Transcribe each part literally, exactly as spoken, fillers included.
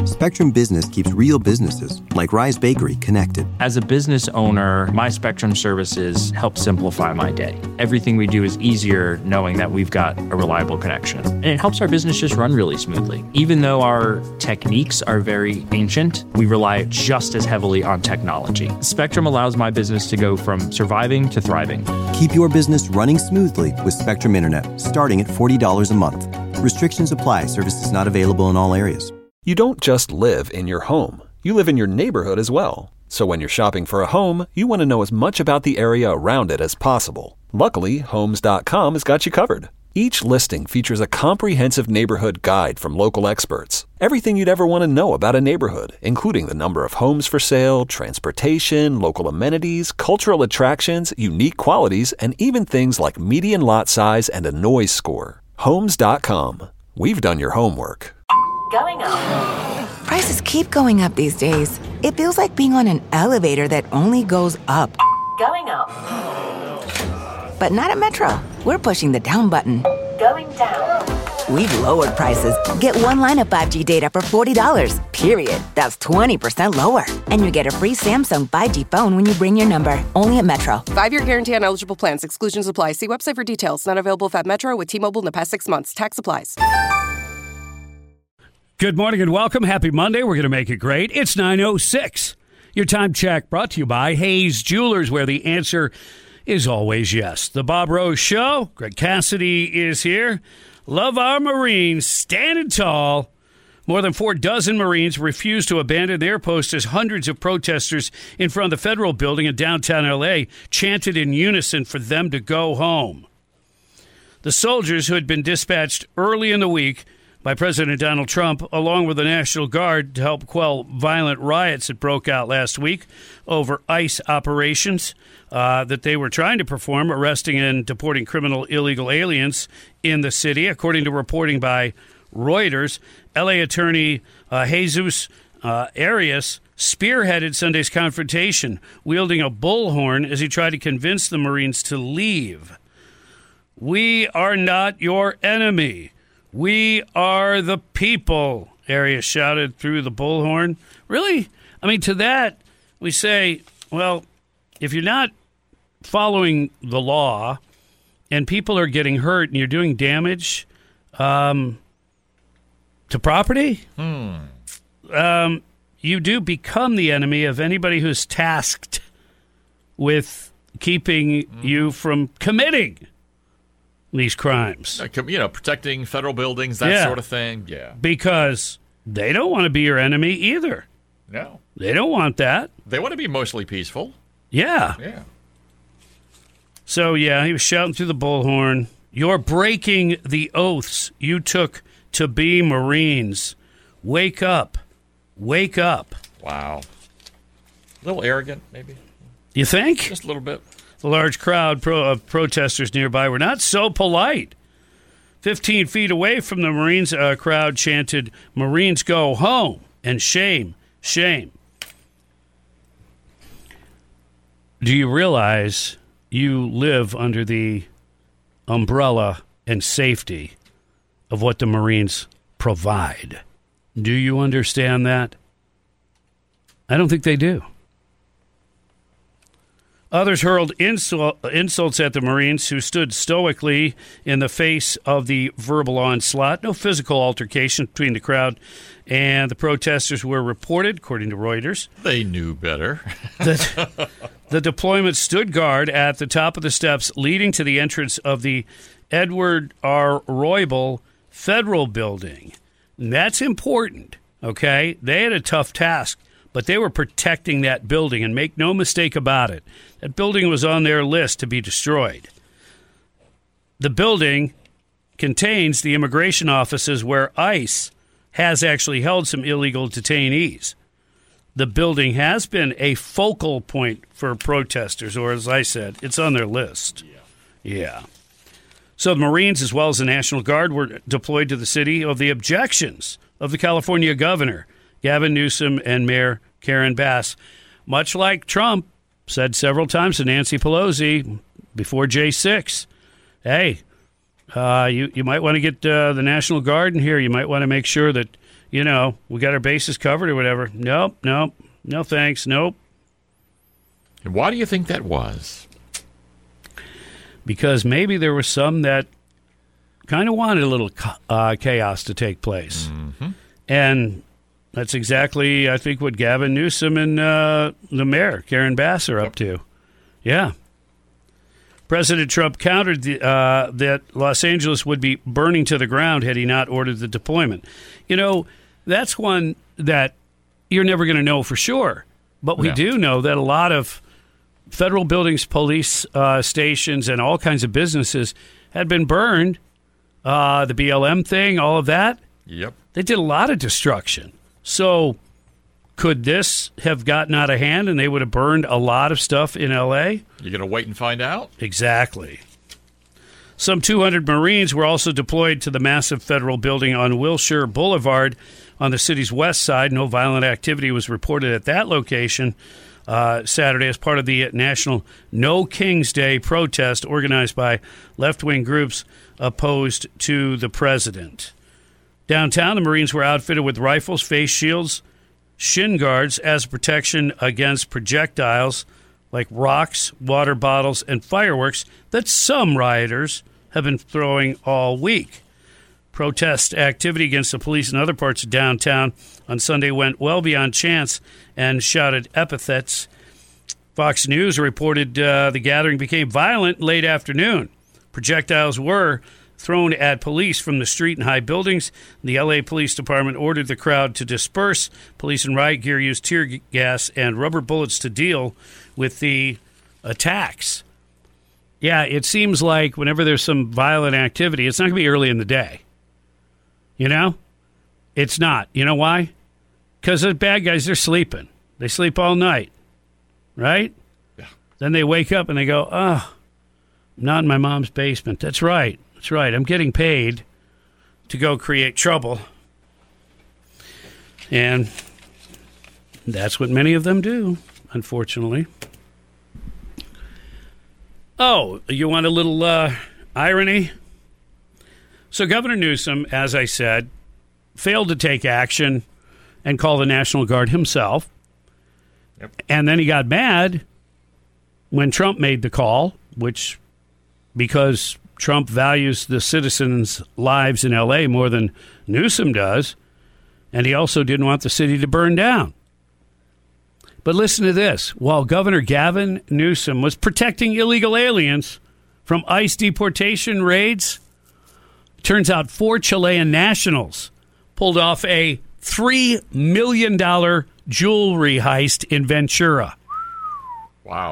Spectrum Business keeps real businesses, like Rise Bakery, connected. As a business owner, my Spectrum services help simplify my day. Everything we do is easier knowing that we've got a reliable connection. And it helps our business just run really smoothly. Even though our techniques are very ancient, we rely just as heavily on technology. Spectrum allows my business to go from surviving to thriving. Keep your business running smoothly with Spectrum Internet, starting at forty dollars a month. Restrictions apply. Services not available in all areas. You don't just live in your home. You live in your neighborhood as well. So when you're shopping for a home, you want to know as much about the area around it as possible. Luckily, Homes dot com has got you covered. Each listing features a comprehensive neighborhood guide from local experts. Everything you'd ever want to know about a neighborhood, including the number of homes for sale, transportation, local amenities, cultural attractions, unique qualities, and even things like median lot size and a noise score. Homes dot com. We've done your homework. Going up. Prices keep going up these days. It feels like being on an elevator that only goes up. Going up. But not at Metro. We're pushing the down button. Going down. We've lowered prices. Get one line of five G data for forty dollars, period. That's twenty percent lower. And you get a free Samsung five G phone when you bring your number. Only at Metro. Five-year guarantee on eligible plans. Exclusions apply. See website for details. Not available if at Metro with T-Mobile in the past six months. Tax applies. Good morning and welcome. Happy Monday. We're going to make it great. It's nine oh six. Your time check brought to you by Hayes Jewelers, where the answer is always yes. The Bob Rose Show. Greg Cassidy is here. Love our Marines, standing tall. More than four dozen Marines refused to abandon their post as hundreds of protesters in front of the federal building in downtown L A chanted in unison for them to go home. The soldiers, who had been dispatched early in the week by President Donald Trump, along with the National Guard, to help quell violent riots that broke out last week over ICE operations uh, that they were trying to perform, arresting and deporting criminal illegal aliens in the city. According to reporting by Reuters, L A Attorney uh, Jesus uh, Arias spearheaded Sunday's confrontation, wielding a bullhorn as he tried to convince the Marines to leave. "We are not your enemy. We are the people," Arias shouted through the bullhorn. Really? I mean, to that, we say, well, if you're not following the law and people are getting hurt and you're doing damage um, to property, hmm. um, you do become the enemy of anybody who's tasked with keeping mm. you from committing these crimes. You know, protecting federal buildings, that yeah. sort of thing. Yeah. Because they don't want to be your enemy either. No. They don't want that. They want to be mostly peaceful. Yeah. Yeah. So, yeah, he was shouting through the bullhorn, "You're breaking the oaths you took to be Marines. Wake up. Wake up." Wow. A little arrogant, maybe. You think? Just a little bit. The large crowd pro- of protesters nearby were not so polite. Fifteen feet away from the Marines, uh, crowd chanted, "Marines go home," and "Shame, shame." Do you realize you live under the umbrella and safety of what the Marines provide? Do you understand that? I don't think they do. Others hurled insult, insults at the Marines, who stood stoically in the face of the verbal onslaught. No physical altercation between the crowd and the protesters were reported, according to Reuters. They knew better. the, the deployment stood guard at the top of the steps leading to the entrance of the Edward R. Roybal Federal Building. And that's important, okay? They had a tough task, but they were protecting that building, and make no mistake about it. That building was on their list to be destroyed. The building contains the immigration offices where ICE has actually held some illegal detainees. The building has been a focal point for protesters, or as I said, it's on their list. Yeah. Yeah. So the Marines, as well as the National Guard, were deployed to the city of the objections of the California governor, Gavin Newsom, and Mayor Karen Bass. Much like Trump said several times to Nancy Pelosi before J six, hey, uh, you, you might want to get uh, the National Guard in here. You might want to make sure that you know, we got our bases covered or whatever. Nope, nope, no thanks, nope. And why do you think that was? Because maybe there were some that kind of wanted a little uh, chaos to take place. Mm-hmm. And that's exactly, I think, what Gavin Newsom and uh, the mayor, Karen Bass, are up to. Yeah. President Trump countered the, uh, that Los Angeles would be burning to the ground had he not ordered the deployment. You know, that's one that you're never going to know for sure. But we Yeah. do know that a lot of federal buildings, police uh, stations, and all kinds of businesses had been burned. Uh, the B L M thing, all of that. Yep. They did a lot of destruction. So could this have gotten out of hand and they would have burned a lot of stuff in L A? You going to wait and find out? Exactly. Some two hundred Marines were also deployed to the massive federal building on Wilshire Boulevard on the city's west side. No violent activity was reported at that location uh, Saturday as part of the National No Kings Day protest organized by left-wing groups opposed to the president. Downtown, the Marines were outfitted with rifles, face shields, shin guards as protection against projectiles like rocks, water bottles, and fireworks that some rioters have been throwing all week. Protest activity against the police in other parts of downtown on Sunday went well beyond chants and shouted epithets. Fox News reported uh, the gathering became violent late afternoon. Projectiles were thrown at police from the street and high buildings. The L A Police Department ordered the crowd to disperse. Police in riot gear used tear gas and rubber bullets to deal with the attacks. Yeah, it seems like whenever there's some violent activity, it's not going to be early in the day. You know? It's not. You know why? Because the bad guys, they're sleeping. They sleep all night. Right? Yeah. Then they wake up and they go, oh, I'm not in my mom's basement. That's right. That's right. I'm getting paid to go create trouble. And that's what many of them do, unfortunately. Oh, you want a little uh, irony? So Governor Newsom, as I said, failed to take action and call the National Guard himself. Yep. And then he got mad when Trump made the call, which, because Trump values the citizens' lives in L A more than Newsom does, and he also didn't want the city to burn down. But listen to this. While Governor Gavin Newsom was protecting illegal aliens from ICE deportation raids, turns out four Chilean nationals pulled off a three million dollars jewelry heist in Ventura. Wow.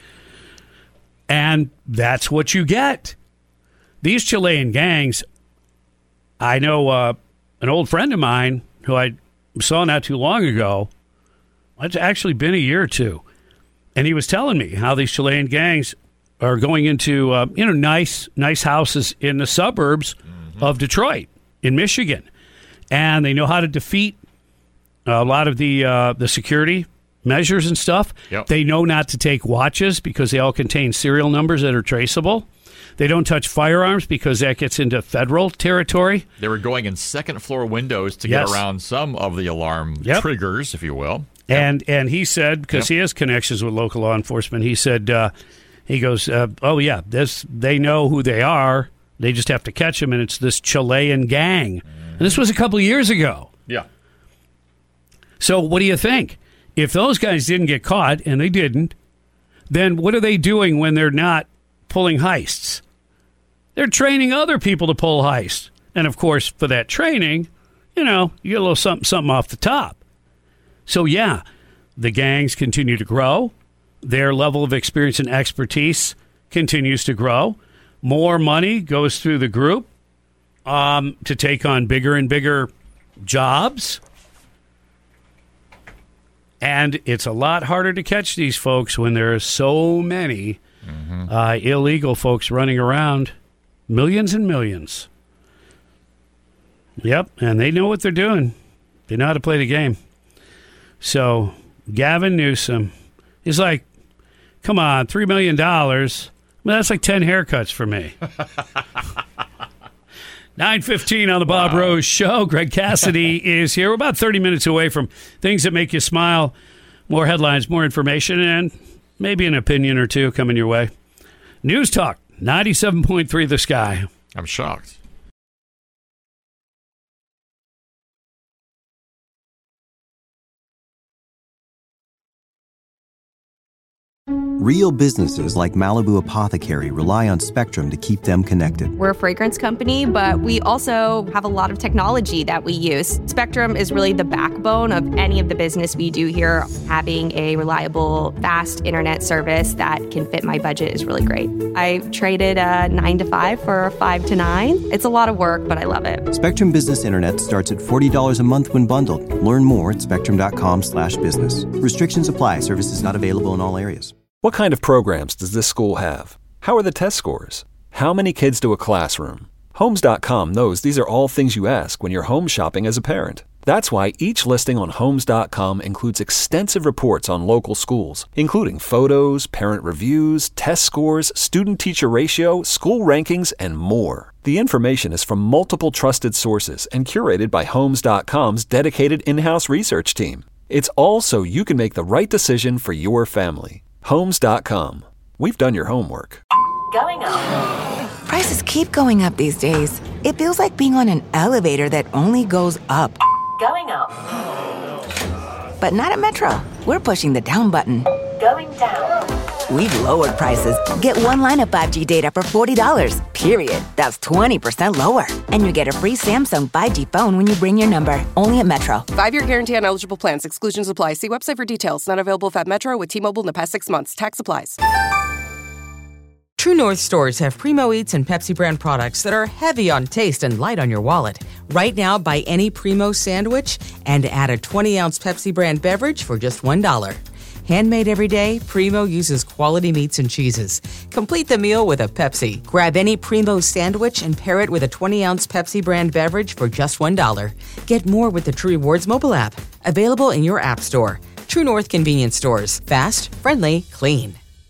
And that's what you get. These Chilean gangs, I know uh, an old friend of mine who I saw not too long ago. It's actually been a year or two. And he was telling me how these Chilean gangs are going into uh, you know nice nice houses in the suburbs mm-hmm. of Detroit in Michigan. And they know how to defeat a lot of the uh, the security measures and stuff. Yep. They know not to take watches because they all contain serial numbers that are traceable. They don't touch firearms because that gets into federal territory. They were going in second floor windows to Yes. get around some of the alarm Yep. triggers, if you will. And and he said, because Yep. he has connections with local law enforcement, he said, uh, he goes, uh, oh, yeah, this they know who they are. They just have to catch them, and it's this Chilean gang. And this was a couple of years ago. Yeah. So what do you think? If those guys didn't get caught, and they didn't, then what are they doing when they're not pulling heists? They're training other people to pull heists. And, of course, for that training, you know, you get a little something, something off the top. So, yeah, the gangs continue to grow. Their level of experience and expertise continues to grow. More money goes through the group um, to take on bigger and bigger jobs. And it's a lot harder to catch these folks when there are so many mm-hmm. uh, illegal folks running around. Millions and millions. Yep, and they know what they're doing. They know how to play the game. So, Gavin Newsom is like, come on, three million dollars. Well, that's like ten haircuts for me. nine fifteen on the Bob wow. Rose Show. Greg Cassidy is here. We're about thirty minutes away from things that make you smile. More headlines, more information, and maybe an opinion or two coming your way. News Talk, ninety-seven point three The Sky. I'm shocked. Real businesses like Malibu Apothecary rely on Spectrum to keep them connected. We're a fragrance company, but we also have a lot of technology that we use. Spectrum is really the backbone of any of the business we do here. Having a reliable, fast internet service that can fit my budget is really great. I traded a nine to five for a five to nine. It's a lot of work, but I love it. Spectrum Business Internet starts at forty dollars a month when bundled. Learn more at spectrum.com slash business. Restrictions apply. Services not available in all areas. What kind of programs does this school have? How are the test scores? How many kids do a classroom? Homes dot com knows these are all things you ask when you're home shopping as a parent. That's why each listing on Homes dot com includes extensive reports on local schools, including photos, parent reviews, test scores, student-teacher ratio, school rankings, and more. The information is from multiple trusted sources and curated by Homes dot com's dedicated in-house research team. It's all so you can make the right decision for your family. Homes dot com. We've done your homework. Going up. Prices keep going up these days. It feels like being on an elevator that only goes up. Going up. But not at Metro. We're pushing the down button. Going down. We've lowered prices. Get one line of five G data for forty dollars, period. That's twenty percent lower. And you get a free Samsung five G phone when you bring your number. Only at Metro. Five-year guarantee on eligible plans. Exclusions apply. See website for details. Not available if at Metro with T-Mobile in the past six months. Tax applies. True North stores have Primo Eats and Pepsi brand products that are heavy on taste and light on your wallet. Right now, buy any Primo sandwich and add a twenty-ounce Pepsi brand beverage for just one dollar. Handmade every day, Primo uses quality meats and cheeses. Complete the meal with a Pepsi. Grab any Primo sandwich and pair it with a twenty-ounce Pepsi brand beverage for just one dollar. Get more with the True Rewards mobile app. Available in your app store. True North convenience stores. Fast, friendly, clean.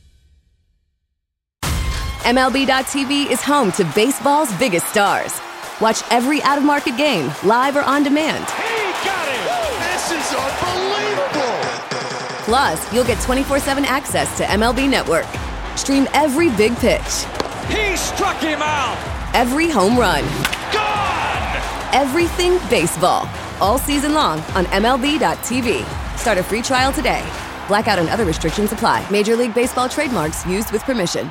M L B dot T V is home to baseball's biggest stars. Watch every out-of-market game, live or on demand. He got it! This is unbelievable! Plus, you'll get twenty-four seven access to M L B Network. Stream every big pitch. He struck him out! Every home run. Gone! Everything baseball. All season long on M L B dot T V. Start a free trial today. Blackout and other restrictions apply. Major League Baseball trademarks used with permission.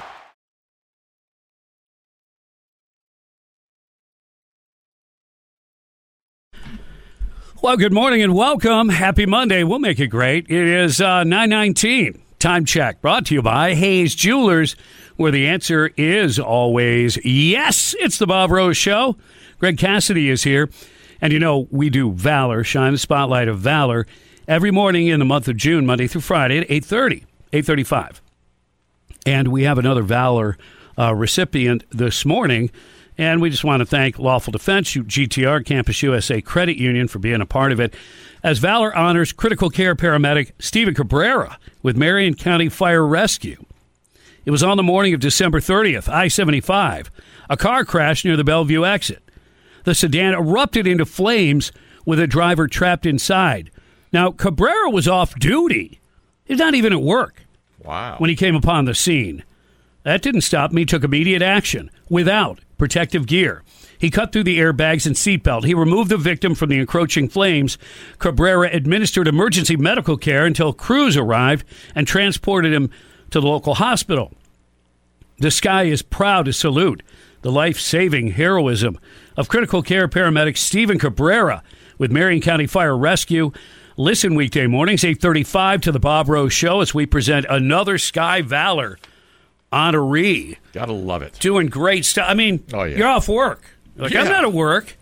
Well, good morning and welcome. Happy Monday. We'll make it great. It is uh, nine nineteen. Time check brought to you by Hayes Jewelers, where the answer is always yes. It's the Bob Rose Show. Greg Cassidy is here. And, you know, we do Valor, shine the spotlight of Valor, every morning in the month of June, Monday through Friday at eight thirty, eight thirty-five. And we have another Valor uh, recipient this morning. And we just want to thank Lawful Defense, G T R, Campus U S A Credit Union for being a part of it. As Valor honors critical care paramedic Stephen Cabrera with Marion County Fire Rescue. It was on the morning of December thirtieth, I seventy-five. A car crashed near the Bellevue exit. The sedan erupted into flames with a driver trapped inside. Now, Cabrera was off duty. He's not even at work. Wow. When he came upon the scene. That didn't stop him. He took immediate action without protective gear. He cut through the airbags and seatbelt. He removed the victim from the encroaching flames. Cabrera administered emergency medical care until crews arrived and transported him to the local hospital. The Sky is proud to salute the life-saving heroism of critical care paramedic Stephen Cabrera with Marion County Fire Rescue. Listen weekday mornings, eight thirty-five, to the Bob Rose Show as we present another Sky Valor honoree. Gotta love it. Doing great stuff. I mean, oh, yeah. You're off work. Like, yeah. I'm not at work.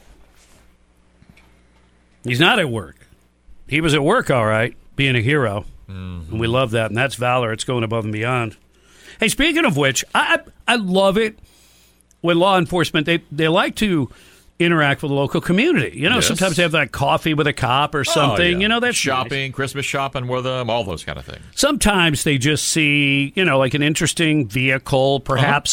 He's not at work. He was at work, all right, being a hero. Mm-hmm. And we love that. And that's Valor. It's going above and beyond. Hey, speaking of which, I I love it when law enforcement, they, they like to interact with the local community. You know, yes. Sometimes they have that coffee with a cop or something. Oh, yeah. You know, that's shopping, nice. Christmas shopping with them, all those kind of things. Sometimes they just see, you know, like an interesting vehicle, perhaps uh-huh.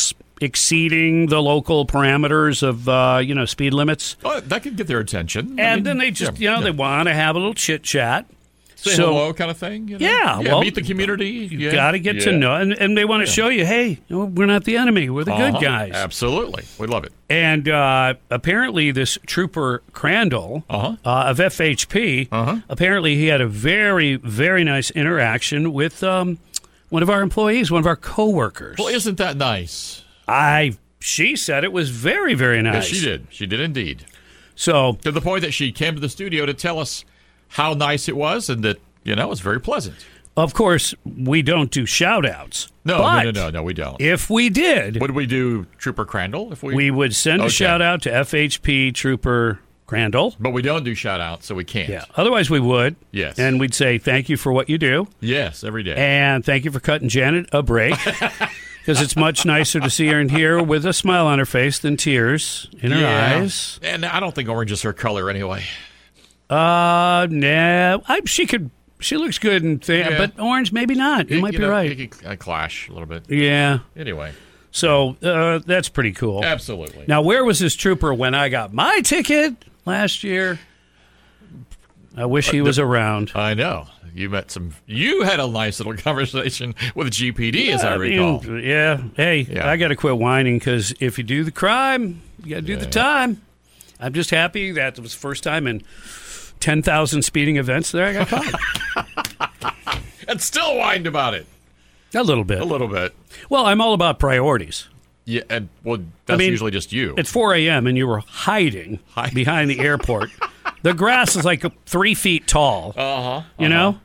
exceeding the local parameters of, uh, you know, speed limits. Oh, that could get their attention. And I mean, then they just, yeah, you know, yeah. they want to have a little chit-chat. Say so, hello kind of thing? You know? Yeah. yeah. Well, meet the community. You yeah, got to get yeah. to know. And, and they want to yeah. show you, hey, we're not the enemy. We're the uh-huh. good guys. Absolutely. We love it. And uh, apparently this Trooper Crandall uh-huh. uh, of F H P, uh-huh. apparently he had a very, very nice interaction with um, one of our employees, one of our coworkers. Well, isn't that nice? I. She said it was very, very nice. Yes, she did. She did indeed. So to the point that she came to the studio to tell us how nice it was and that, you know, it's very pleasant. Of course, we don't do shout-outs. No, but no, no, no, no, we don't. If we did... Would we do Trooper Crandall? If we, we would send okay. a shout-out to F H P Trooper Crandall. But we don't do shout-outs, so we can't. Yeah. Otherwise, we would. Yes. And we'd say thank you for what you do. Yes, every day. And thank you for cutting Janet a break. Because it's much nicer to see her in here with a smile on her face than tears in her yeah. eyes. And I don't think orange is her color anyway. Uh, nah. I, she could... She looks good, and th- yeah. but orange, maybe not. You, you might you be know, right. It could uh, clash a little bit. Yeah. Anyway. So uh, that's pretty cool. Absolutely. Now, where was this trooper when I got my ticket last year? I wish he was around. I know. You met some. You had a nice little conversation with G P D, yeah, as I recall. I mean, yeah. Hey, yeah. I got to quit whining because if you do the crime, you got to do yeah. the time. I'm just happy that it was the first time in ten thousand speeding events there I got caught. And still whined about it. A little bit. A little bit. Well, I'm all about priorities. Yeah, and well, that's I mean, usually just you. It's four a.m. and you were hiding Hi. behind the airport. The grass is like three feet tall. Uh-huh. uh-huh. You know?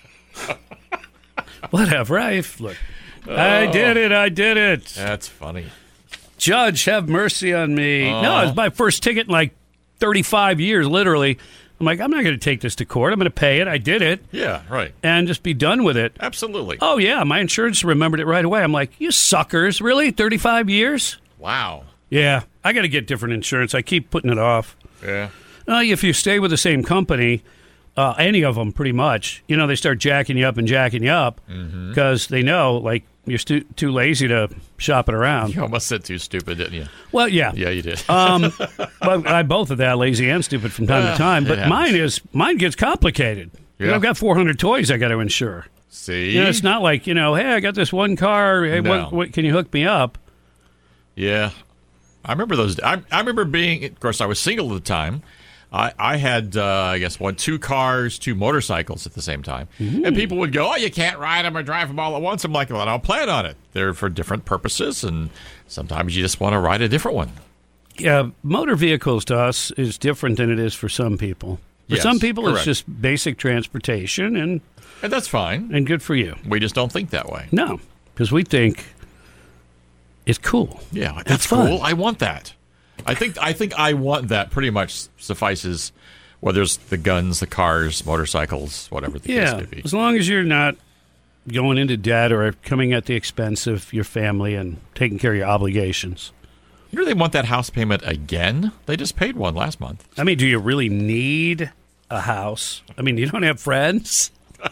Whatever. I, look, oh. I did it. I did it. That's funny. Judge, have mercy on me. Uh-huh. No, it was my first ticket in like thirty-five years, literally. I'm like, I'm not going to take this to court. I'm going to pay it. I did it. Yeah, right. And just be done with it. Absolutely. Oh, yeah. My insurance remembered it right away. I'm like, you suckers. Really? thirty-five years? Wow. Yeah. I got to get different insurance. I keep putting it off. Yeah. Uh, if you stay with the same company, uh, any of them pretty much, you know, they start jacking you up and jacking you up because mm-hmm. they know, like, you're stu- too lazy to shop it around. You almost said too stupid, didn't you? Well, yeah. Yeah, you did. um, but I both of that, lazy and stupid from time uh, to time. But mine is mine gets complicated. Yeah. You know, I've got four hundred toys I got to insure. See? You know, it's not like, you know, hey, I got this one car. Hey, no. what, what, can you hook me up? Yeah. I remember those. I, I remember being, of course, I was single at the time. I, I had, uh, I guess, one, two cars, two motorcycles at the same time. Mm-hmm. And people would go, oh, you can't ride them or drive them all at once. I'm like, well, I don't plan on it. They're for different purposes, and sometimes you just want to ride a different one. Yeah, motor vehicles to us is different than it is for some people. For yes, some people, correct. It's just basic transportation, and and that's fine. And good for you. We just don't think that way. No, because we think it's cool. Yeah, that's cool. I want that. I think I think I want that pretty much suffices, whether it's the guns, the cars, motorcycles, whatever the yeah, case may be. As long as you're not going into debt or coming at the expense of your family and taking care of your obligations. You know they want that house payment again? They just paid one last month. I mean, do you really need a house? I mean, you don't have friends?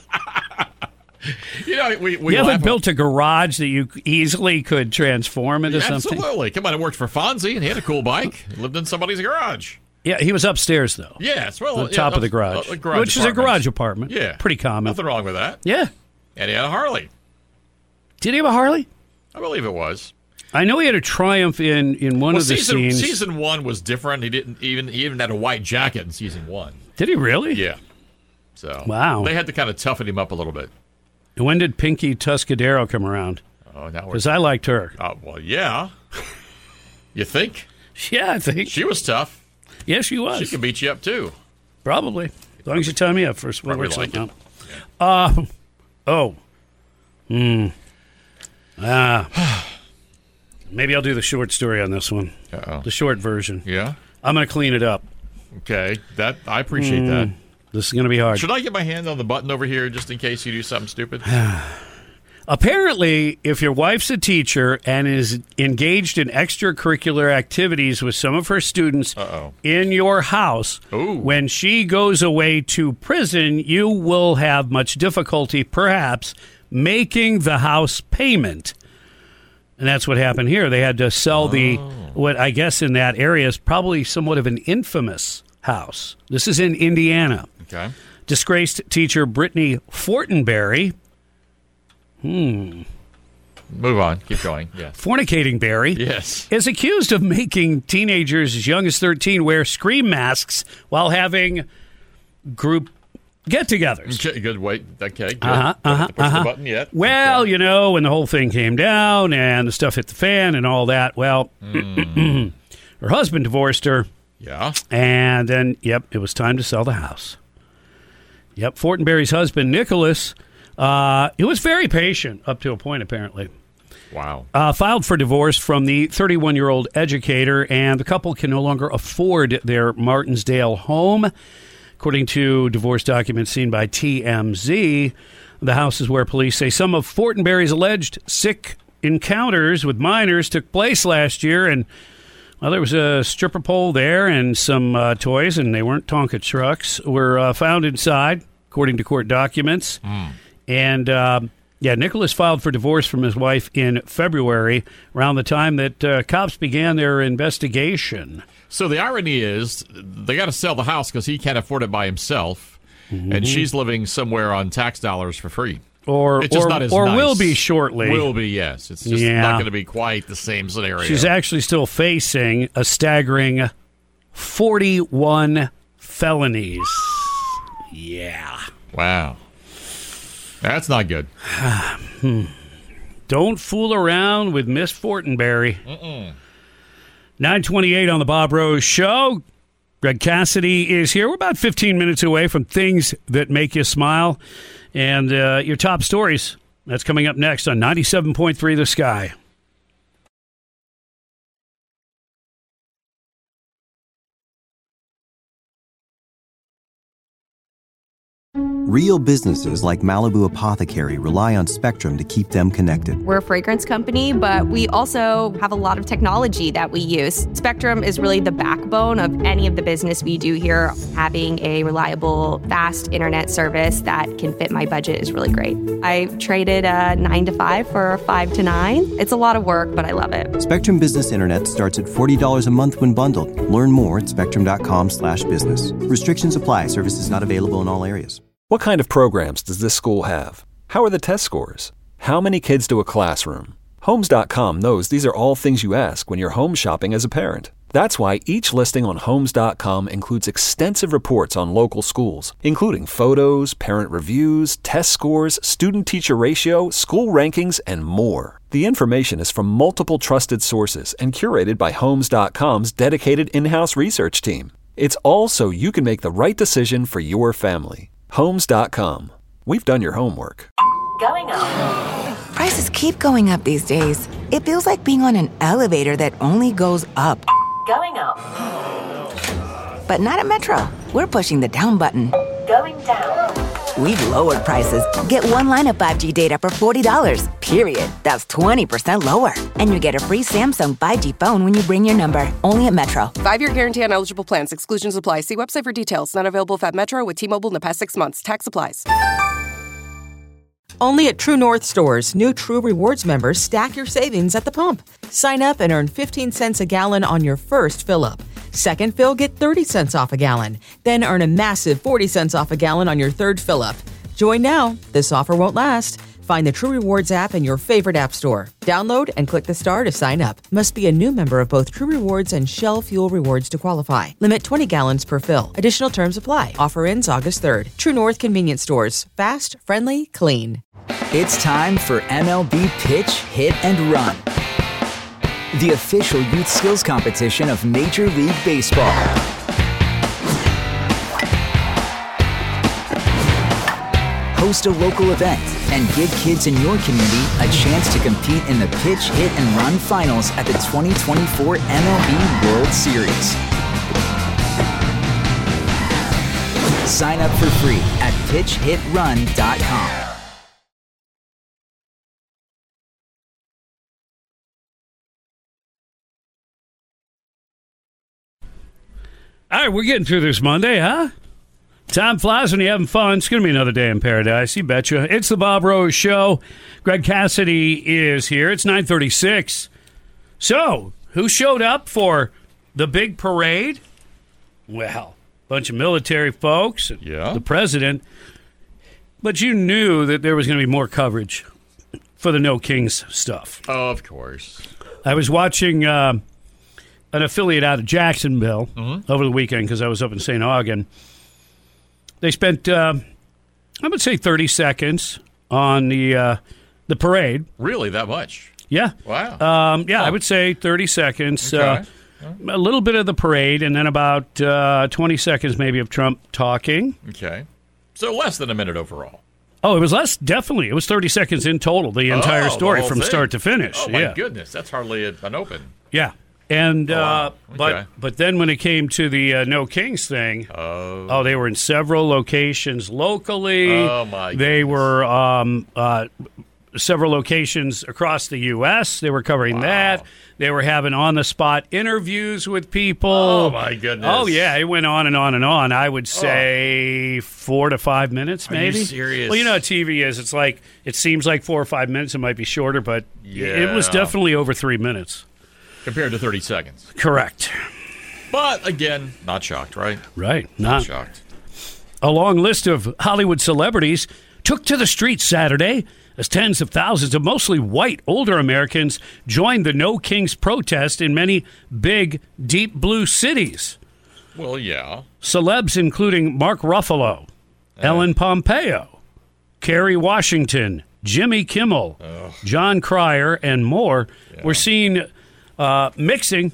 You know, we, we you haven't built a garage that you easily could transform into yeah, something? Absolutely. Come on, it worked for Fonzie, and he had a cool bike. He lived in somebody's garage. Yeah, he was upstairs, though. Yes. Well, on the yeah, top of the garage, a garage which is a garage apartment. Yeah. Pretty common. Nothing wrong with that. Yeah. And he had a Harley. Did he have a Harley? I believe it was. I know he had a Triumph in, in one well, of the season, scenes. Season one was different. He didn't even he even had a white jacket in season one. Did he really? Yeah. So wow. They had to kind of toughen him up a little bit. And when did Pinky Tuscadero come around? Oh, now because I liked her. Oh well, yeah. You think? Yeah, I think she was tough. Yeah, she was. She could beat you up too. Probably, as long as you tie me up first. Probably like it. Yeah. Uh, oh. Hmm. Ah. Maybe I'll do the short story on this one. Uh-oh. The short version. Yeah. I'm going to clean it up. Okay. That I appreciate mm, that. This is going to be hard. Should I get my hand on the button over here just in case you do something stupid? Apparently, if your wife's a teacher and is engaged in extracurricular activities with some of her students Uh-oh. in your house, Ooh. when she goes away to prison, you will have much difficulty, perhaps, making the house payment. And that's what happened here. They had to sell the, what I guess in that area is probably somewhat of an infamous house. This is in Indiana. Okay. Disgraced teacher Brittany Fortenberry. Hmm. Move on. Keep going. Yeah. Fornicating Barry. Yes. Is accused of making teenagers as young as thirteen wear scream masks while having group get-togethers. Okay, good. Wait. Okay. Good. Uh-huh, uh-huh, Push uh-huh. the button yet. Well, Okay. you know, when the whole thing came down and the stuff hit the fan and all that, well, Mm. her husband divorced her. Yeah. And then, yep, it was time to sell the house. Yep, Fortenberry's husband, Nicholas, uh, he was very patient up to a point, apparently. Wow. Uh, filed for divorce from the thirty-one-year-old educator, and the couple can no longer afford their Martinsdale home. According to divorce documents seen by T M Z, the house is where police say some of Fortenberry's alleged sick encounters with minors took place last year, and well, there was a stripper pole there and some uh, toys, and they weren't Tonka trucks, were uh, found inside, according to court documents. Mm. And, uh, yeah, Nicholas filed for divorce from his wife in February, around the time that uh, cops began their investigation. So the irony is they got to sell the house because he can't afford it by himself, Mm-hmm. and she's living somewhere on tax dollars for free. Or, It's just or, not as or nice. will be shortly. Will be, yes. It's just Yeah. not going to be quite the same scenario. She's actually still facing a staggering forty-one felonies. Yeah. Wow. That's not good. Hmm. Don't fool around with Miss Fortenberry. Mm-mm. nine twenty-eight on the Bob Rose Show. Greg Cassidy is here. We're about fifteen minutes away from things that make you smile. And uh, your top stories. That's coming up next on ninety-seven point three The Sky. Real businesses like Malibu Apothecary rely on Spectrum to keep them connected. We're a fragrance company, but we also have a lot of technology that we use. Spectrum is really the backbone of any of the business we do here. Having a reliable, fast internet service that can fit my budget is really great. I traded a nine to five for a five to nine. It's a lot of work, but I love it. Spectrum Business Internet starts at forty dollars a month when bundled. Learn more at spectrum.com slash business. Restrictions apply. Services not available in all areas. What kind of programs does this school have? How are the test scores? How many kids do a classroom? Homes dot com knows these are all things you ask when you're home shopping as a parent. That's why each listing on Homes dot com includes extensive reports on local schools, including photos, parent reviews, test scores, student-teacher ratio, school rankings, and more. The information is from multiple trusted sources and curated by Homes dot com's dedicated in-house research team. It's all so you can make the right decision for your family. Homes dot com. We've done your homework. Going up. Prices keep going up these days. It feels like being on an elevator that only goes up. Going up. But not at Metro. We're pushing the down button. Going down. We've lowered prices. Get one line of five G data for forty dollars, period. That's twenty percent lower. And you get a free Samsung five G phone when you bring your number. Only at Metro. Five-year guarantee on eligible plans. Exclusions apply. See website for details. Not available at Metro with T-Mobile in the past six months. Tax applies. Only at True North stores, new True Rewards members stack your savings at the pump. Sign up and earn fifteen cents a gallon on your first fill-up. Second fill, get thirty cents off a gallon. Then earn a massive forty cents off a gallon on your third fill-up. Join now. This offer won't last. Find the True Rewards app in your favorite app store. Download and click the star to sign up. Must be a new member of both True Rewards and Shell Fuel Rewards to qualify. Limit twenty gallons per fill. Additional terms apply. Offer ends August third. True North Convenience Stores. Fast, friendly, clean. It's time for M L B Pitch, Hit, and Run, the official youth skills competition of Major League Baseball. Host a local event and give kids in your community a chance to compete in the Pitch, Hit, and Run finals at the twenty twenty-four M L B World Series. Sign up for free at pitch hit run dot com. All right, we're getting through this Monday, huh? Time flies when you're having fun. It's going to be another day in paradise. You betcha. It's the Bob Rose Show. Greg Cassidy is here. It's nine thirty-six. So, who showed up for the big parade? Well, a bunch of military folks. And yeah. The president. But you knew that there was going to be more coverage for the No Kings stuff. Oh, of course. I was watching uh, an affiliate out of Jacksonville mm-hmm. over the weekend because I was up in Saint Augustine. They spent, uh, I would say, thirty seconds on the uh, the parade. Really, that much? Yeah. Wow. Um, yeah, oh. I would say thirty seconds. Okay. Uh, a little bit of the parade, and then about uh, twenty seconds maybe of Trump talking. Okay. So less than a minute overall. Oh, it was less, definitely. It was thirty seconds in total, the entire oh, story the from thing. start to finish. Oh, my yeah. goodness. That's hardly an open. Yeah. And oh, wow. uh, okay. but but then when it came to the uh, No Kings thing, oh. oh, they were in several locations locally. Oh my! Goodness. They were um, uh, several locations across the U S They were covering wow. that. They were having on the spot interviews with people. Oh my goodness! Oh yeah, it went on and on and on. I would say oh. four to five minutes, maybe. Are you serious? Well, you know how T V is. It's like it seems like four or five minutes. It might be shorter, but yeah. it was definitely over three minutes. Compared to thirty seconds. Correct. But, again, not shocked, right? Right. Not, not shocked. A long list of Hollywood celebrities took to the streets Saturday as tens of thousands of mostly white older Americans joined the No Kings protest in many big, deep blue cities. Well, yeah. Celebs including Mark Ruffalo, uh. Ellen Pompeo, Kerry Washington, Jimmy Kimmel, Ugh. John Cryer, and more yeah. were seen uh, mixing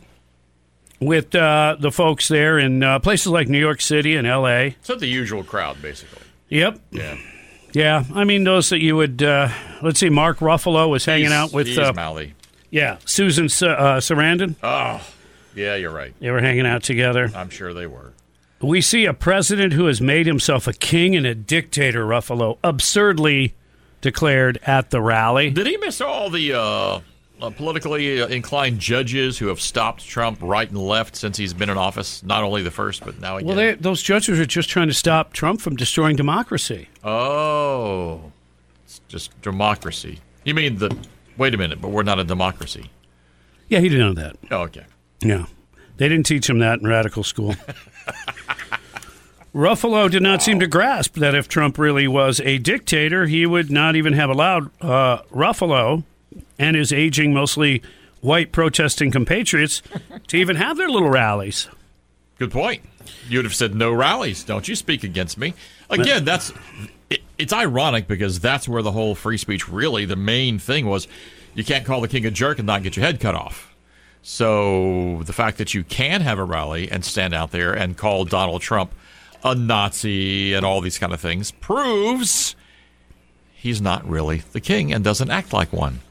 with uh, the folks there in uh, places like New York City and L A. So the usual crowd, basically. Yep. Yeah. Yeah, I mean, those that you would, uh, let's see, Mark Ruffalo was hanging he's, out with... He's uh, Mally. Yeah, Susan uh, Sarandon. Oh, yeah, you're right. They were hanging out together. I'm sure they were. We see a president who has made himself a king and a dictator, Ruffalo, absurdly declared at the rally. Did he miss all the uh, uh, politically inclined judges who have stopped Trump right and left since he's been in office? Not only the first, but now again. Well, they, those judges are just trying to stop Trump from destroying democracy. Oh, it's just democracy. You mean the... Wait a minute, but we're not a democracy. Yeah, he didn't know that. Oh, okay. Yeah. They didn't teach him that in radical school. Ruffalo did not wow. seem to grasp that if Trump really was a dictator, he would not even have allowed uh, Ruffalo and his aging, mostly white protesting compatriots to even have their little rallies. Good point. You would have said no rallies. Don't you speak against me. Again, that's it, it's ironic because that's where the whole free speech, really, the main thing was you can't call the king a jerk and not get your head cut off. So the fact that you can have a rally and stand out there and call Donald Trump a Nazi and all these kind of things proves he's not really the king and doesn't act like one.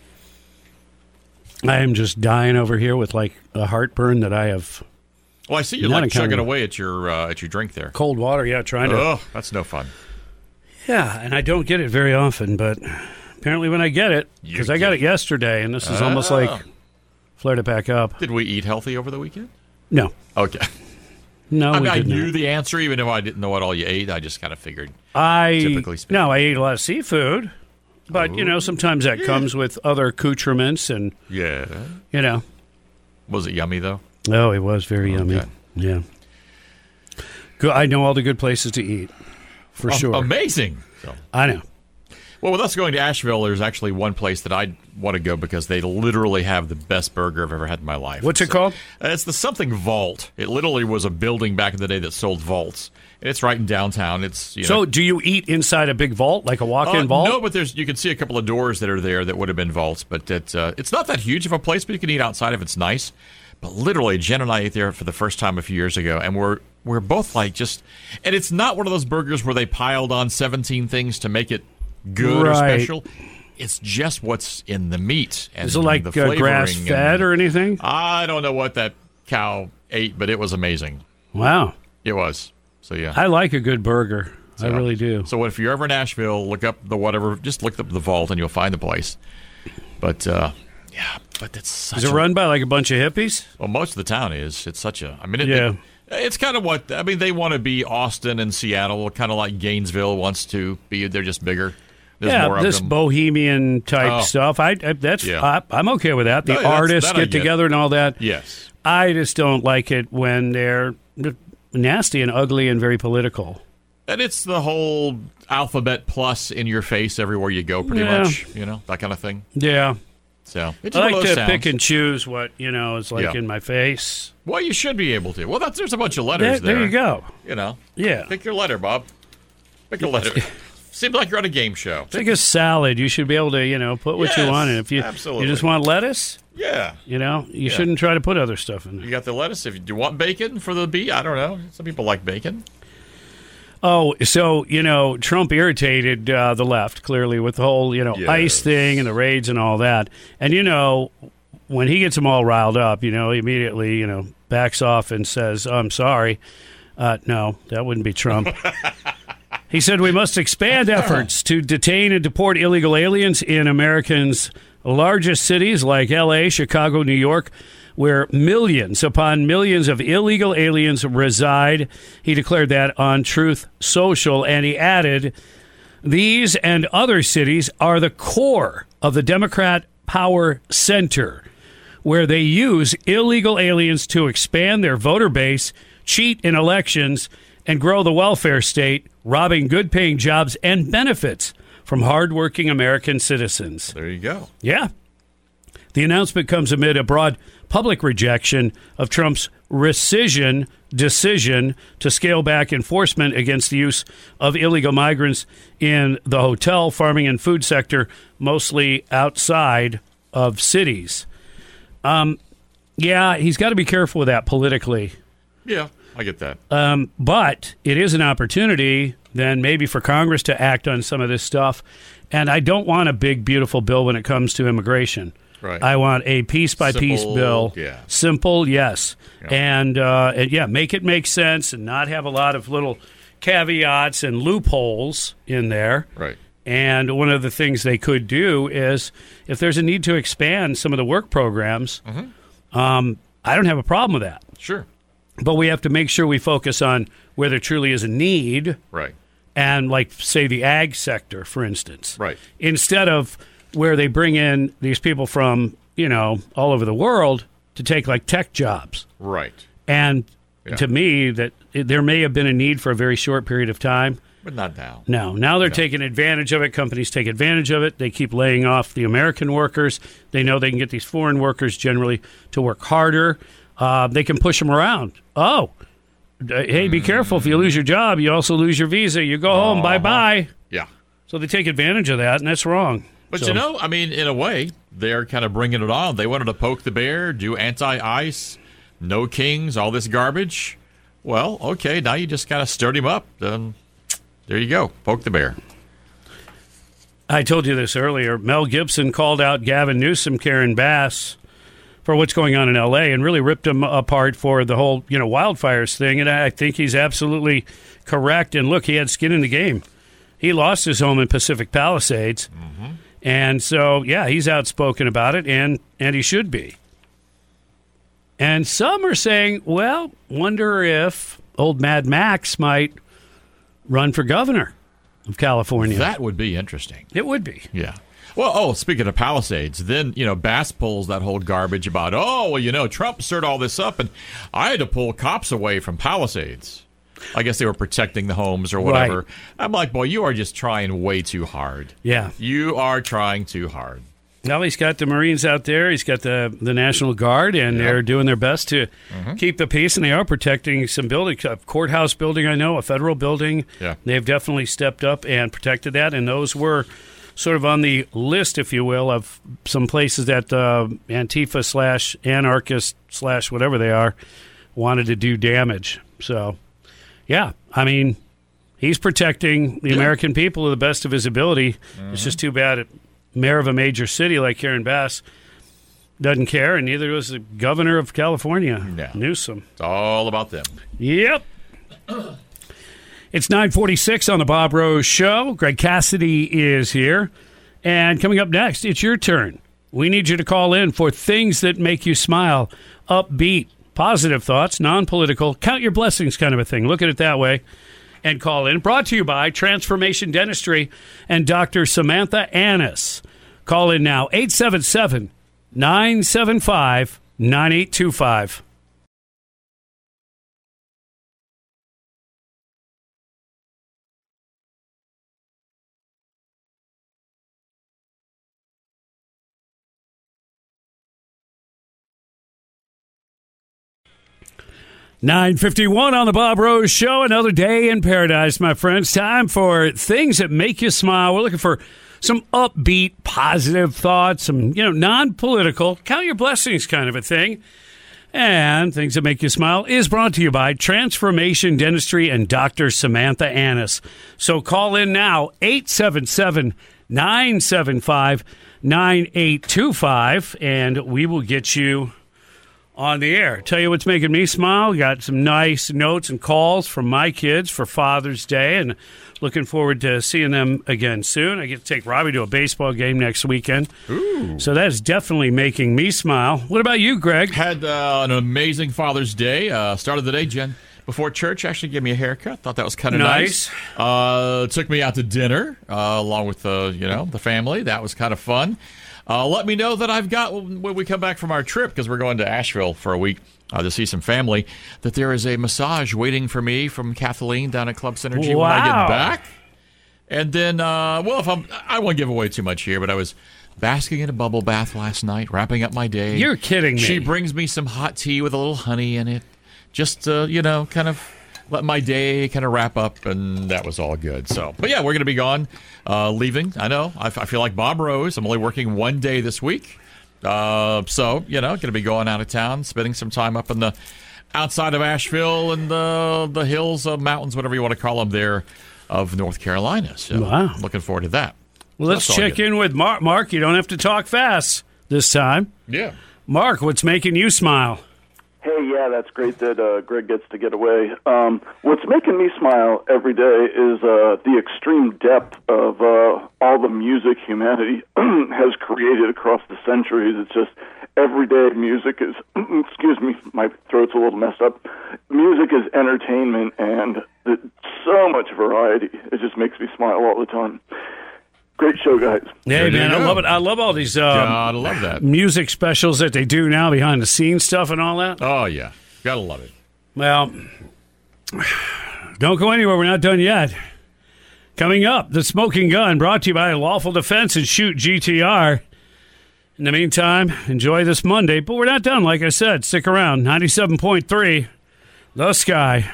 I am just dying over here with like a heartburn that I have. Well, I see you're like chugging away at your uh, at your drink there. Cold water, yeah, trying to. Oh, that's no fun. Yeah, and I don't get it very often, but apparently when I get it, because I got it yesterday, and this is oh. almost like flared it back up. Did we eat healthy over the weekend? No. Okay. No, I, mean, we I did knew not. the answer, even though I didn't know what all you ate. I just kind of figured. I typically speaking. No, I ate a lot of seafood, but Ooh. you know sometimes that yeah. comes with other accoutrements, and yeah, you know. Was it yummy though? Oh, it was very okay. yummy. Yeah. Good. I know all the good places to eat, for oh, sure. Amazing. So. I know. Well, with us going to Asheville, there's actually one place that I want to go because they literally have the best burger I've ever had in my life. What's it's it called? A, it's the Something Vault. It literally was a building back in the day that sold vaults. And it's right in downtown. It's you know, So do you eat inside a big vault, like a walk-in uh, vault? No, but there's you can see a couple of doors that are there that would have been vaults. But it, uh, it's not that huge of a place, but you can eat outside if it's nice. But literally, Jen and I ate there for the first time a few years ago, and we're we're both like just... And it's not one of those burgers where they piled on seventeen things to make it good right. or special. It's just what's in the meat. And Is it like the uh, grass-fed or anything? I don't know what that cow ate, but it was amazing. Wow. It was. So, yeah. I like a good burger. So, I really do. So if you're ever in Nashville, look up the whatever, just look up the vault and you'll find the place. But, uh, yeah, but it's such Is it a, run by like a bunch of hippies? Well, most of the town is. It's such a, I mean, it, yeah. it, It's kind of what, I mean, they want to be Austin and Seattle, kind of like Gainesville wants to be. They're just bigger. There's yeah, more of this them. bohemian type Oh. stuff. I, I that's Yeah. I, I'm okay with that. The No, that's- artists that I get get. together and all that. Yes. I just don't like it when they're nasty and ugly and very political. And it's the whole alphabet plus in your face everywhere you go, pretty Yeah. much. You know, that kind of thing. Yeah. So it's I one of like those to sounds. pick and choose what, you know, is like Yeah. in my face. Well, you should be able to. Well, that's, there's a bunch of There, letters there. there you go. You know. Yeah. Pick your letter, Bob. Pick a letter. Seems like you're on a game show. It's like a salad. You should be able to, you know, put what you Yes, want in. If you absolutely. you just want lettuce, Yeah. you know, you Yeah. shouldn't try to put other stuff in there. You got the lettuce. If you do you want bacon for the bee, I don't know. Some people like bacon. Oh, so, you know, Trump irritated uh, the left, clearly, with the whole, you know, Yes. ICE thing and the raids and all that. And, you know, when he gets them all riled up, you know, he immediately, you know, backs off and says, oh, I'm sorry. Uh, no, that wouldn't be Trump. He said we must expand efforts to detain and deport illegal aliens in Americans' largest cities like L A, Chicago, New York, where millions upon millions of illegal aliens reside. He declared that on Truth Social, and he added, these and other cities are the core of the Democrat power center, where they use illegal aliens to expand their voter base, cheat in elections, and grow the welfare state, robbing good-paying jobs and benefits from hardworking American citizens. There you go. Yeah. The announcement comes amid a broad public rejection of Trump's rescission decision to scale back enforcement against the use of illegal migrants in the hotel, farming, and food sector, mostly outside of cities. Um, yeah, he's got to be careful with that politically. Yeah, I get that. Um, but it is an opportunity then maybe for Congress to act on some of this stuff. And I don't want a big, beautiful bill when it comes to immigration. Right. I want a piece-by-piece Simple, bill. yeah. Simple, yes. Yeah. And, uh, and, yeah, make it make sense and not have a lot of little caveats and loopholes in there. Right. And one of the things they could do is if there's a need to expand some of the work programs, Mm-hmm. um, I don't have a problem with that. Sure. But we have to make sure we focus on where there truly is a need. Right. And, like, say, the ag sector, for instance. Right. Instead of where they bring in these people from, you know, all over the world to take, like, tech jobs. Right. And Yeah. to me, that it, there may have been a need for a very short period of time. But not now. No. Now they're No. taking advantage of it. Companies take advantage of it. They keep laying off the American workers. They know they can get these foreign workers generally to work harder. Uh, they can push them around. Oh, hey, be careful. If you lose your job, you also lose your visa. You go home. Uh-huh. Bye-bye. Yeah. So they take advantage of that, and that's wrong. But So- you know, I mean, in a way, they're kind of bringing it on. They wanted to poke the bear, do anti-ICE, no kings, all this garbage. Well, okay, now you just kind of stirred him up. Then there you go, poke the bear. I told you this earlier. Mel Gibson called out Gavin Newsom, Karen Bass, for what's going on in L A and really ripped him apart for the whole, you know, wildfires thing. And I think he's absolutely correct. And look, he had skin in the game. He lost his home in Pacific Palisades. Mm-hmm. And so, yeah, he's outspoken about it, and, and he should be. And some are saying, well, wonder if old Mad Max might run for governor of California. That would be interesting. It would be. Yeah. Well, oh, speaking of Palisades, then, you know, Bass pulls that whole garbage about, oh, well, you know, Trump stirred all this up, and I had to pull cops away from Palisades. I guess they were protecting the homes or whatever. Right. I'm like, boy, you are just trying way too hard. Yeah. You are trying too hard. Well, he's got the Marines out there. He's got the, the National Guard, and Yep. they're doing their best to Mhm. keep the peace, and they are protecting some buildings, a courthouse building, I know, a federal building. Yeah. They've definitely stepped up and protected that, and those were sort of on the list, if you will, of some places that uh, Antifa slash anarchist slash whatever they are wanted to do damage. So, yeah, I mean, he's protecting the Yeah. American people to the best of his ability. It's just too bad it mayor of a major city like Karen Bass doesn't care, and neither does the governor of California, Yeah. Newsom. It's all about them. Yep. It's nine forty-six on the Bob Rose Show. Greg Cassidy is here. And coming up next, it's your turn. We need you to call in for things that make you smile. Upbeat, positive thoughts, non-political, count your blessings kind of a thing. Look at it that way and call in. Brought to you by Transformation Dentistry and Doctor Samantha Annis. Call in now, eight seven seven, nine seven five, nine eight two five. nine fifty-one on the Bob Rose Show. Another day in paradise, my friends. Time for things that make you smile. We're looking for some upbeat, positive thoughts, some, you know, non-political, count your blessings kind of a thing. And things that make you smile is brought to you by Transformation Dentistry and Doctor Samantha Annis. So call in now, eight seven seven, nine seven five, nine eight two five, and we will get you on the air. Tell you what's making me smile. Got some nice notes and calls from my kids for Father's Day, and looking forward to seeing them again soon. I get to take Robbie to a baseball game next weekend. Ooh. So that's definitely making me smile. What about you, Greg? Had uh, an amazing Father's Day. Uh, started the day, Jen, before church. Actually gave me a haircut. Thought that was kind of nice. nice. Uh, took me out to dinner uh, along with the, you know, the family. That was kind of fun. Uh, let me know that I've got, when we come back from our trip, because we're going to Asheville for a week uh, to see some family, that there is a massage waiting for me from Kathleen down at Club Synergy wow. when I get back. And then, uh, well, if I'm, I won't give away too much here, but I was basking in a bubble bath last night, wrapping up my day. You're kidding me. She brings me some hot tea with a little honey in it, just to, you know, kind of let my day kind of wrap up, and that was all good. So, but yeah, we're going to be gone, uh, leaving. I know. I, f- I feel like Bob Rose. I'm only working one day this week. Uh, so, you know, going to be going out of town, spending some time up in the outside of Asheville and the, the hills, uh, mountains, whatever you want to call them there, of North Carolina. So, wow. Looking forward to that. Well, so let's check in with Mark. Mark, you don't have to talk fast this time. Yeah. Mark, what's making you smile? Hey, yeah, that's great that uh, Greg gets to get away. Um, what's making me smile every day is uh, the extreme depth of uh, all the music humanity has created across the centuries. It's just everyday music is, excuse me, my throat's a little messed up. Music is entertainment, and the, so much variety. It just makes me smile all the time. Great show, guys. Hey, man, I love it. I love all these uh, Gotta love that. music specials that they do now, behind the scenes stuff and all that. Oh, yeah. Gotta love it. Well, don't go anywhere. We're not done yet. Coming up, The Smoking Gun, brought to you by Lawful Defense and Shoot G T R. In the meantime, enjoy this Monday. But we're not done, like I said. Stick around. ninety-seven point three, The Sky.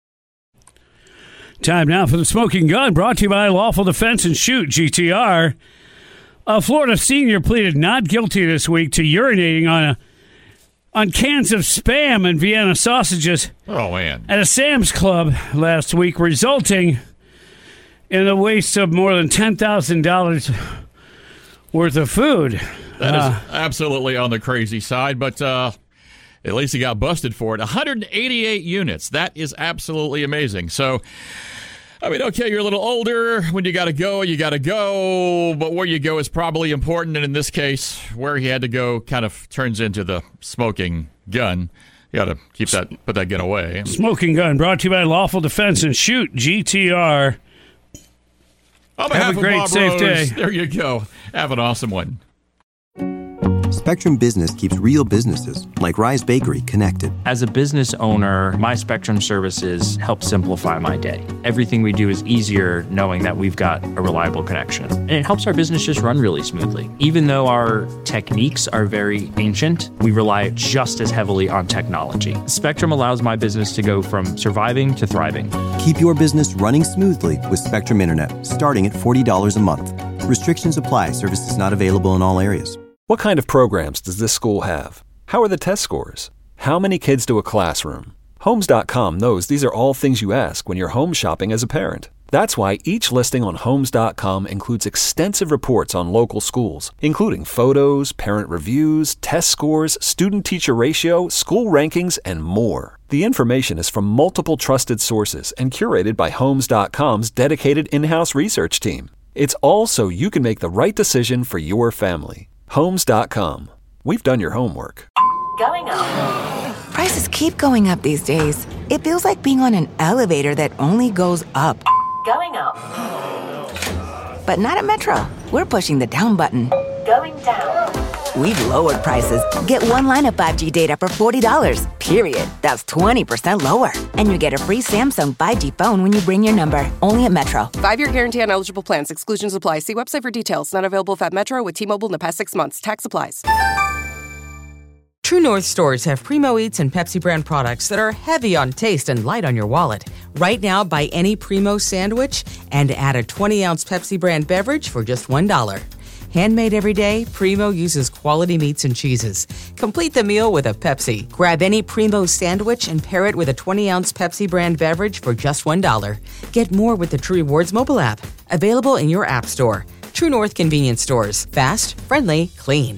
Time now for The Smoking Gun, brought to you by Lawful Defense and Shoot G T R. A Florida senior pleaded not guilty this week to urinating on a on cans of Spam and Vienna sausages oh, man. at a Sam's Club last week, resulting in the waste of more than ten thousand dollars worth of food. That uh, is absolutely on the crazy side, but uh, at least he got busted for it. one hundred eighty-eight units. That is absolutely amazing. So, I mean, okay, you're a little older. When you got to go, you got to go. But where you go is probably important. And in this case, where he had to go kind of turns into the smoking gun. You got to keep that, put that gun away. Smoking Gun, brought to you by Lawful Defense and Shoot G T R. On Have a great, Bob safe Rose, day. There you go. Have an awesome one. Spectrum Business keeps real businesses, like Rise Bakery, connected. As a business owner, my Spectrum services help simplify my day. Everything we do is easier knowing that we've got a reliable connection. And it helps our business just run really smoothly. Even though our techniques are very ancient, we rely just as heavily on technology. Spectrum allows my business to go from surviving to thriving. Keep your business running smoothly with Spectrum Internet, starting at forty dollars a month. Restrictions apply. Services not available in all areas. What kind of programs does this school have? How are the test scores? How many kids do a classroom? Homes dot com knows these are all things you ask when you're home shopping as a parent. That's why each listing on Homes dot com includes extensive reports on local schools, including photos, parent reviews, test scores, student-teacher ratio, school rankings, and more. The information is from multiple trusted sources and curated by Homes dot com's dedicated in-house research team. It's all so you can make the right decision for your family. Homes dot com. We've done your homework. Going up. Prices keep going up these days. It feels like being on an elevator that only goes up. Going up. But not at Metro. We're pushing the down button. Going down. We've lowered prices. Get one line of five G data for forty dollars, period. That's twenty percent lower. And you get a free Samsung five G phone when you bring your number. Only at Metro. Five-year guarantee on eligible plans. Exclusions apply. See website for details. Not available at Metro with T-Mobile in the past six months. Tax applies. True North stores have Primo Eats and Pepsi brand products that are heavy on taste and light on your wallet. Right now, buy any Primo sandwich and add a twenty-ounce Pepsi brand beverage for just one dollar. Handmade every day, Primo uses quality meats and cheeses. Complete the meal with a Pepsi. Grab any Primo sandwich and pair it with a twenty-ounce Pepsi brand beverage for just one dollar. Get more with the True Rewards mobile app. Available in your app store. True North convenience stores. Fast, friendly, clean.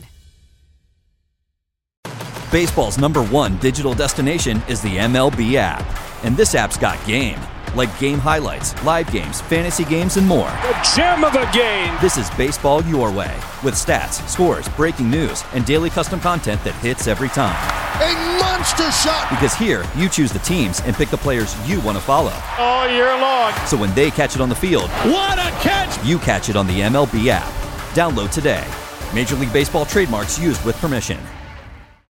Baseball's number one digital destination is the M L B app. And this app's got game. Like game highlights, live games, fantasy games, and more. The gem of the game! This is baseball your way. With stats, scores, breaking news, and daily custom content that hits every time. A monster shot! Because here, you choose the teams and pick the players you want to follow. All year long. So when they catch it on the field, what a catch! You catch it on the M L B app. Download today. Major League Baseball trademarks used with permission.